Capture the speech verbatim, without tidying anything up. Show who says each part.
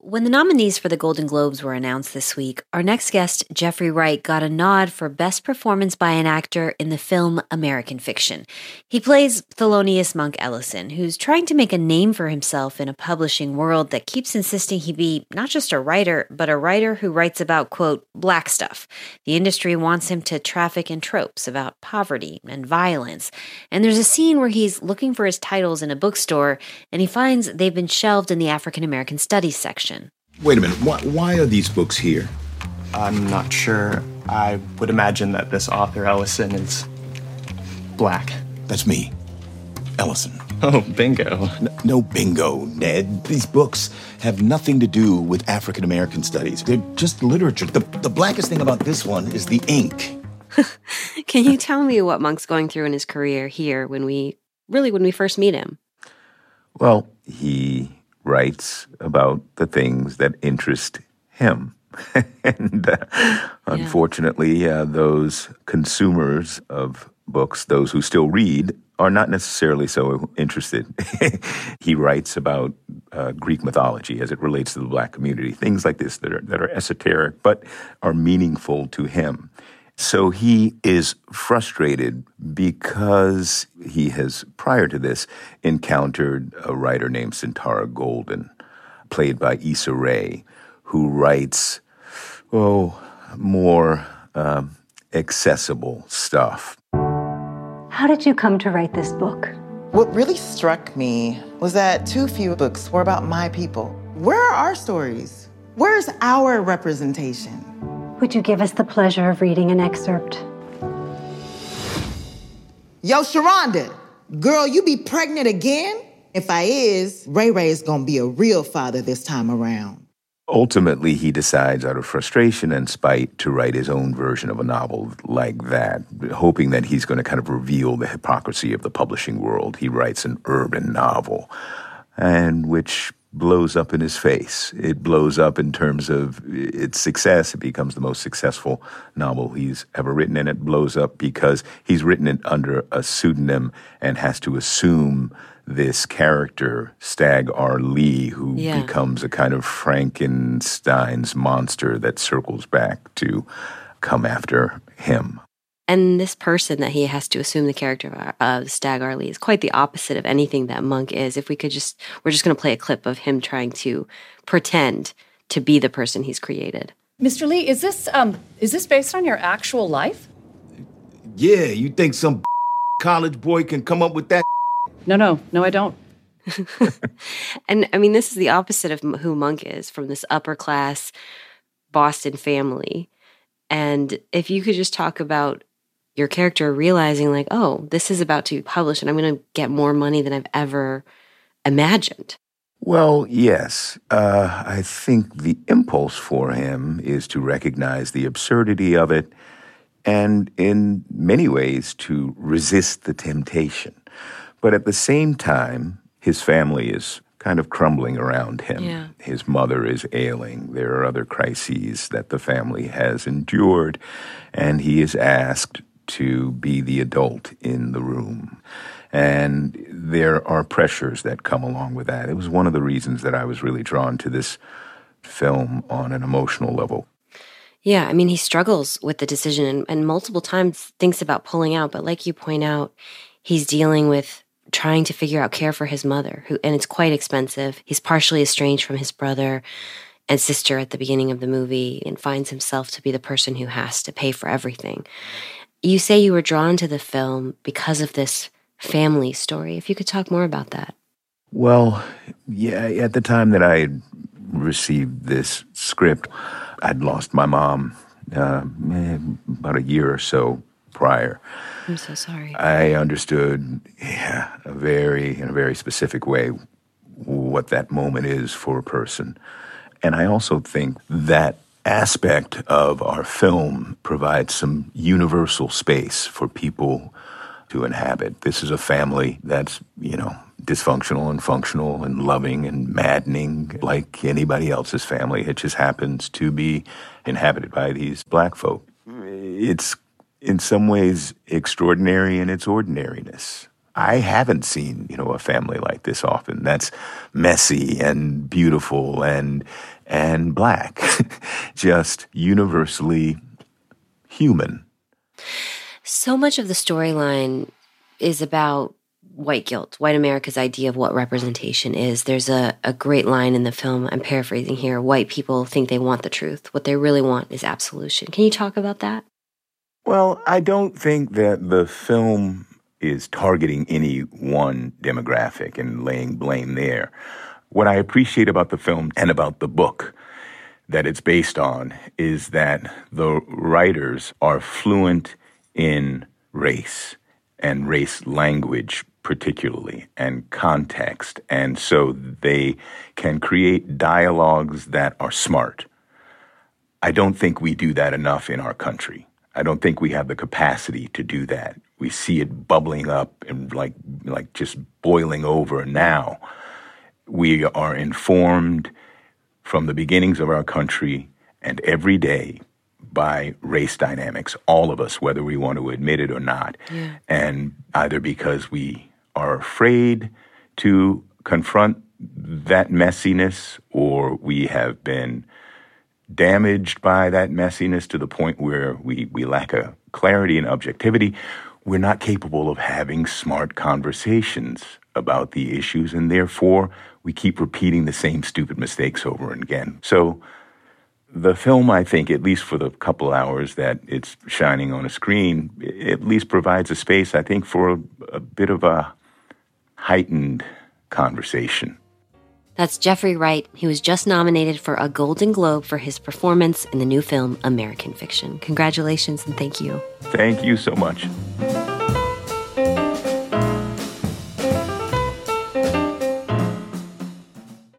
Speaker 1: When the nominees for the Golden Globes were announced this week, our next guest, Jeffrey Wright, got a nod for Best Performance by an Actor in the film American Fiction. He plays Thelonious Monk Ellison, who's trying to make a name for himself in a publishing world that keeps insisting he be not just a writer, but a writer who writes about, quote, black stuff. The industry wants him to traffic in tropes about poverty and violence. And there's a scene where he's looking for his titles in a bookstore, and he finds they've been shelved in the African American Studies section.
Speaker 2: Wait a minute, why, why are these books here?
Speaker 3: I'm not sure. I would imagine that this author, Ellison, is black.
Speaker 2: That's me, Ellison.
Speaker 3: Oh, bingo.
Speaker 2: N- no bingo, Ned. These books have nothing to do with African American studies. They're just literature. The, the blackest thing about this one is the ink.
Speaker 1: Can you tell me what Monk's going through in his career here when we, really when we first meet him?
Speaker 4: Well, he writes about the things that interest him. and uh, yeah. Unfortunately, uh, those consumers of books, those who still read, are not necessarily so interested. He writes about uh, Greek mythology as it relates to the black community, things like this that are, that are esoteric but are meaningful to him. So he is frustrated because he has, prior to this, encountered a writer named Santara Golden, played by Issa Rae, who writes, oh, more um, accessible stuff.
Speaker 5: How did you come to write this book?
Speaker 6: What really struck me was that too few books were about my people. Where are our stories? Where's our representation?
Speaker 5: Would you give us the pleasure of reading an excerpt?
Speaker 6: Yo, Sharonda, girl, you be pregnant again? If I is, Ray Ray is gonna be a real father this time around.
Speaker 4: Ultimately, he decides out of frustration and spite to write his own version of a novel like that, hoping that he's going to kind of reveal the hypocrisy of the publishing world. He writes an urban novel, and which blows up in his face. It blows up in terms of its success. It becomes the most successful novel he's ever written, and it blows up because he's written it under a pseudonym and has to assume this character, Stagg R. Leigh, who yeah. becomes a kind of Frankenstein's monster that circles back to come after him.
Speaker 1: And this person that he has to assume the character of uh, Stagg R. Leigh is quite the opposite of anything that Monk is. If we could just, we're just going to play a clip of him trying to pretend to be the person he's created.
Speaker 7: Mister Leigh, is this um is this based on your actual life?
Speaker 2: Yeah, you think some college boy can come up with that?
Speaker 7: No, no, no, I don't.
Speaker 1: And I mean, this is the opposite of who Monk is, from this upper class Boston family. And if you could just talk about your character realizing like, oh, this is about to be published and I'm going to get more money than I've ever imagined.
Speaker 4: Well, yes. Uh, I think the impulse for him is to recognize the absurdity of it and in many ways to resist the temptation. But at the same time, his family is kind of crumbling around him.
Speaker 1: Yeah.
Speaker 4: His mother is ailing. There are other crises that the family has endured, and he is asked to be the adult in the room. And there are pressures that come along with that. It was one of the reasons that I was really drawn to this film on an emotional level.
Speaker 1: Yeah, I mean, he struggles with the decision and, and multiple times thinks about pulling out. But like you point out, he's dealing with trying to figure out care for his mother, who, and it's quite expensive. He's partially estranged from his brother and sister at the beginning of the movie and finds himself to be the person who has to pay for everything. You say you were drawn to the film because of this family story. If you could talk more about that.
Speaker 4: Well, yeah, at the time that I received this script, I'd lost my mom uh, about a year or so prior.
Speaker 1: I'm so sorry.
Speaker 4: I understood, yeah, a very, in a very specific way, what that moment is for a person. And I also think that aspect of our film provides some universal space for people to inhabit. This is a family that's, you know, dysfunctional and functional and loving and maddening like anybody else's family. It just happens to be inhabited by these black folk. It's in some ways extraordinary in its ordinariness. I haven't seen, you know, a family like this often. That's messy and beautiful and and black, just universally human.
Speaker 1: So much of the storyline is about white guilt, white America's idea of what representation is. There's a, a great line in the film, I'm paraphrasing here, white people think they want the truth. What they really want is absolution. Can you talk about that?
Speaker 4: Well, I don't think that the film is targeting any one demographic and laying blame there. What I appreciate about the film and about the book that it's based on is that the writers are fluent in race and race language particularly, and context. And so they can create dialogues that are smart. I don't think we do that enough in our country. I don't think we have the capacity to do that. We see it bubbling up and like like just boiling over now. We are informed from the beginnings of our country and every day by race dynamics, all of us, whether we want to admit it or not. Yeah. And either because we are afraid to confront that messiness, or we have been damaged by that messiness to the point where we, we lack a clarity and objectivity, we're not capable of having smart conversations about the issues, and therefore we keep repeating the same stupid mistakes over and again. So the film, I think, at least for the couple hours that it's shining on a screen, at least provides a space, I think, for a, a bit of a heightened conversation.
Speaker 1: That's Jeffrey Wright. He was just nominated for a Golden Globe for his performance in the new film American Fiction. Congratulations and thank you.
Speaker 4: Thank you so much.